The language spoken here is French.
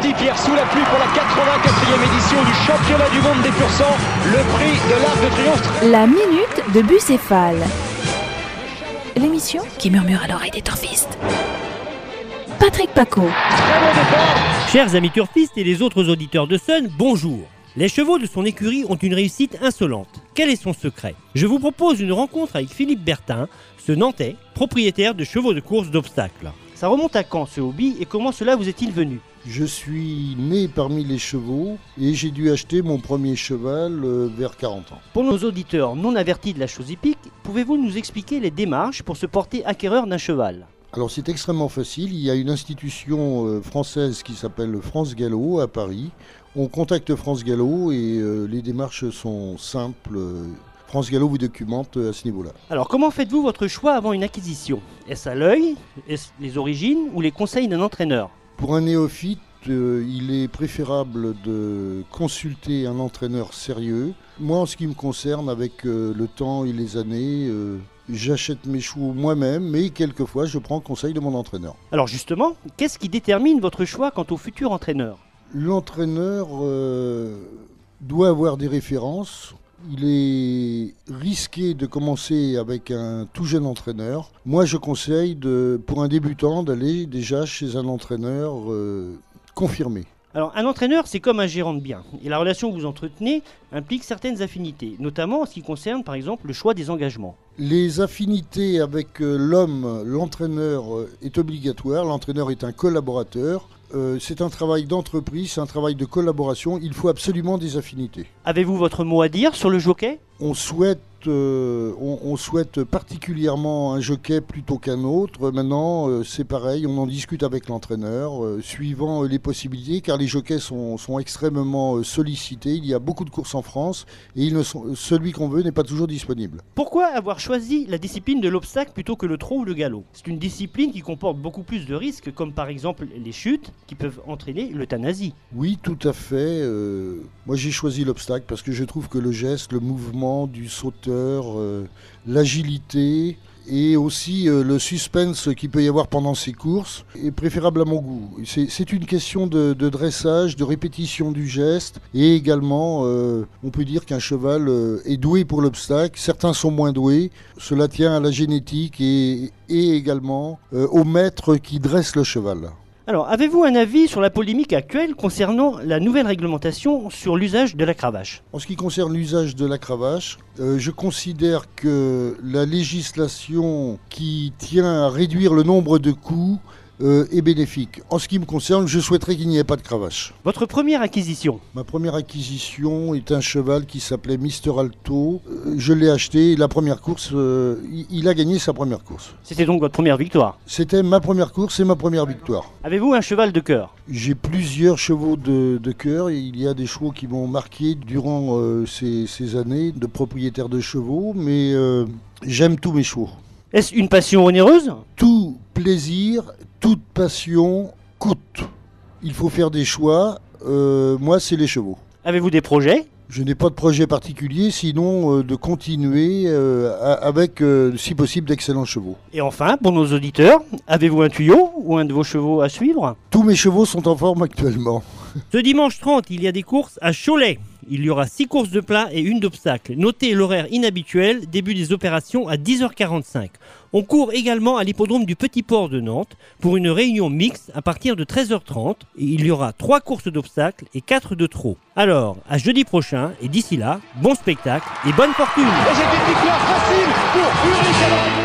parti, Pierre, sous la pluie pour la 84e édition du championnat du monde des pur sang, le prix de l'Arc de Triomphe. La minute de Bucéphale. L'émission qui murmure à l'oreille des turfistes. Patrick Paco. Très bon départ. Chers amis turfistes et les autres auditeurs de Sun, bonjour. Les chevaux de son écurie ont une réussite insolente. Quel est son secret? Je vous propose une rencontre avec Philippe Bertin, ce Nantais, propriétaire de chevaux de course d'obstacles. Ça remonte à quand ce hobby et comment cela vous est-il venu? Je suis né parmi les chevaux et j'ai dû acheter mon premier cheval vers 40 ans. Pour nos auditeurs non avertis de la chose hippique, pouvez-vous nous expliquer les démarches pour se porter acquéreur d'un cheval? Alors c'est extrêmement facile, il y a une institution française qui s'appelle France Gallo à Paris. On contacte France Gallo et les démarches sont simples. France Gallo vous documente à ce niveau-là. Alors comment faites-vous votre choix avant une acquisition? Est-ce à l'œil, est-ce les origines ou les conseils d'un entraîneur? Pour un néophyte, il est préférable de consulter un entraîneur sérieux. Moi, en ce qui me concerne, avec le temps et les années, j'achète mes chevaux moi-même, mais quelquefois, je prends conseil de mon entraîneur. Alors justement, qu'est-ce qui détermine votre choix quant au futur entraîneur? L'entraîneur doit avoir des références. Il est risqué de commencer avec un tout jeune entraîneur. Moi, je conseille pour un débutant d'aller déjà chez un entraîneur confirmé. Alors, un entraîneur, c'est comme un gérant de bien. Et la relation que vous entretenez implique certaines affinités, notamment en ce qui concerne, par exemple, le choix des engagements. Les affinités avec l'homme, l'entraîneur est obligatoire. L'entraîneur est un collaborateur. C'est un travail d'entreprise, c'est un travail de collaboration. Il faut absolument des affinités. Avez-vous votre mot à dire sur le jockey? On souhaite particulièrement un jockey plutôt qu'un autre. Maintenant, c'est pareil, on en discute avec l'entraîneur, suivant les possibilités, car les jockeys sont extrêmement sollicités. Il y a beaucoup de courses en France et celui qu'on veut n'est pas toujours disponible. Pourquoi avoir choisi la discipline de l'obstacle plutôt que le trot ou le galop? C'est une discipline qui comporte beaucoup plus de risques, comme par exemple les chutes, qui peuvent entraîner l'euthanasie. Oui, tout à fait. Moi, j'ai choisi l'obstacle parce que je trouve que le geste, le mouvement du sauteur, l'agilité et aussi le suspense qu'il peut y avoir pendant ces courses est préférable à mon goût. C'est une question de dressage, de répétition du geste et également on peut dire qu'un cheval est doué pour l'obstacle. Certains sont moins doués. Cela tient à la génétique et également au maître qui dresse le cheval. Alors, avez-vous un avis sur la polémique actuelle concernant la nouvelle réglementation sur l'usage de la cravache? En ce qui concerne l'usage de la cravache, je considère que la législation qui tient à réduire le nombre de coups est bénéfique. En ce qui me concerne, je souhaiterais qu'il n'y ait pas de cravache. Votre première acquisition? Ma première acquisition est un cheval qui s'appelait Mister Alto. Je l'ai acheté, la première course, il a gagné sa première course. C'était donc votre première victoire? C'était ma première course et ma première victoire. Avez-vous un cheval de cœur? J'ai plusieurs chevaux de cœur. Il y a des chevaux qui m'ont marqué durant ces années de propriétaire de chevaux, mais j'aime tous mes chevaux. Est-ce une passion onéreuse? Tout plaisir, toute passion coûte. Il faut faire des choix. Moi, c'est les chevaux. Avez-vous des projets? Je n'ai pas de projet particulier, sinon de continuer avec, si possible, d'excellents chevaux. Et enfin, pour nos auditeurs, avez-vous un tuyau ou un de vos chevaux à suivre? Tous mes chevaux sont en forme actuellement. Ce dimanche 30, il y a des courses à Cholet. Il y aura 6 courses de plat et une d'obstacle. Notez l'horaire inhabituel, début des opérations à 10h45. On court également à l'hippodrome du Petit Port de Nantes pour une réunion mixte à partir de 13h30. Et il y aura 3 courses d'obstacles et 4 de trot. Alors, à jeudi prochain, et d'ici là, bon spectacle et bonne fortune. Et c'est une victoire facile pour Ulrich.